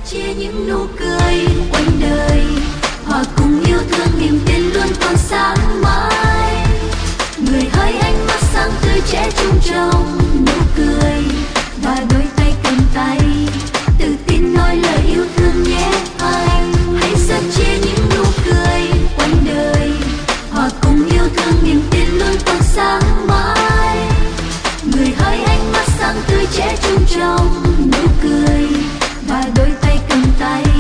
chia những nụ cười quanh đời, hòa cùng yêu thương niềm tin luôn còn sáng mãi. Người hỡi ánh mắt sáng tươi trẻ trung trong nụ cười và đôi tay cầm tay, tự tin nói lời yêu thương nhé anh. Hãy sớt chia những nụ cười quanh đời, hòa cùng yêu thương niềm tin luôn còn sáng mãi. Người hỡi ánh mắt sáng tươi trẻ trung trong nụ cười và đôi tay cầm tay.